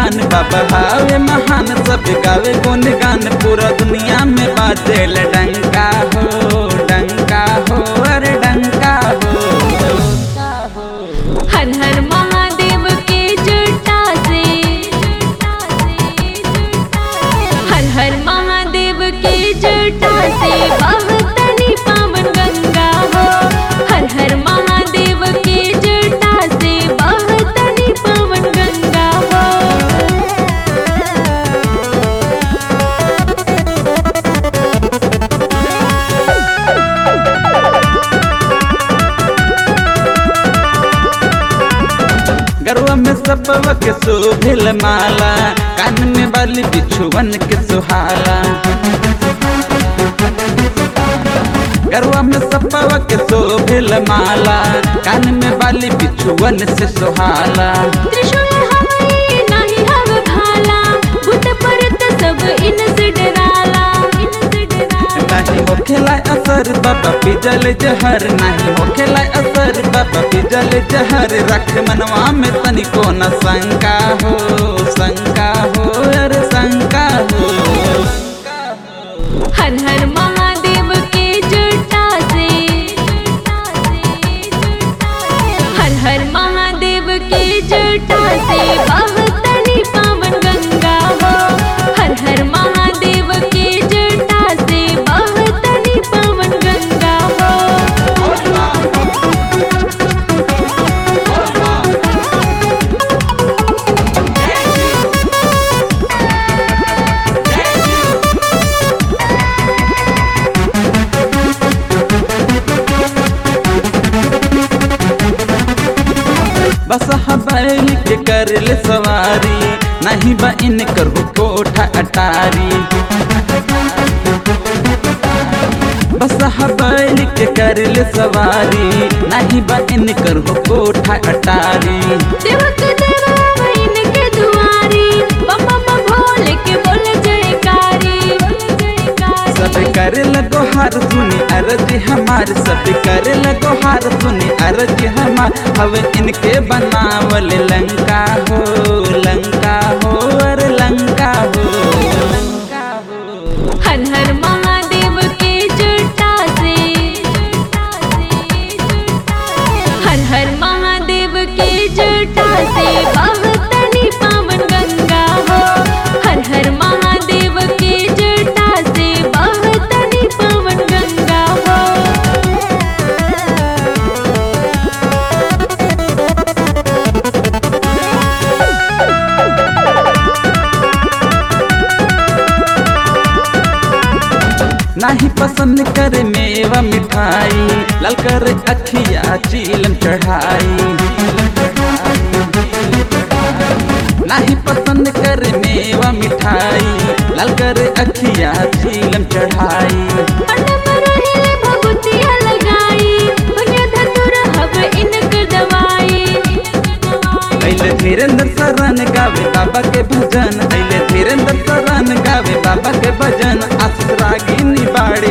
गुणगान बाबा हावे महान सब गावे गुणगान पूरा दुनिया में बाजेल डंका हो अरे डंका हो। हर हर महादेव के जटा से, हर हर महादेव के जटा से बहतनी पावन गंगा हो। हर हर महादेव के जटा से बहतनी पावन गंगा हो। गरवा में सबवा के शोभिल माला, कान में बाली बिछुवन के सुहाला। गरवा में सबवा के शोभिल माला, कान में बाली बिछुवन से सुहाला। त्रिशूल हवाई नाही हव भाला, भूत परत सब इनसे डराला, इनसे डराला। नहीं होखेला असर बाबा पिजल जहर, नहीं होखेला असर बाबा पिजल जहर। रख मनवा में तनिको न शंका हो अरे शंका हो। हर हर महादेव के जटा से, हर हर महादेव के जटा से बहतनी पावन गंगा हो। हर हर महादेव के जटा से बहतनी पावन गंगा हो। बस बैल के कर ले सवारी, नहीं बा इन करू कोठा अटारी। बस बैल के कर ले सवारी, नहीं बा इन करू कोठा अटारी। देवक देवा इनके दुआरी, बम बम भोले के बोले जयकारी, सब करे लगो हार सुनी अरज हमार, सब करे लगो हार सुनी अरज हमार। हवे इनके बनावल लंका हो अरे लंका हो। हर हर महादेव के जटा से, हर हर महादेव के जटा से बहतनी पावन गंगा हो। हर हर महादेव के जटा से बहतनी पावन गंगा हो। नहीं पसंद करे मेवा मिठाई, लाल कर अखिया चीलम चढ़ाई। नहीं पसंद करे मेवा मिठाई, लाल कर अखिया चीलम चढ़ाई। अनम रहिले भभूतिया लगाई, दुनिया धतुर हव इनकर दवाई। अइले धीरेन्द्र शरण गावे बाबा के भजन, अइले धीरेन्द्र शरण गावे बाबा के भजन। आशीष रागिनी बाड़ी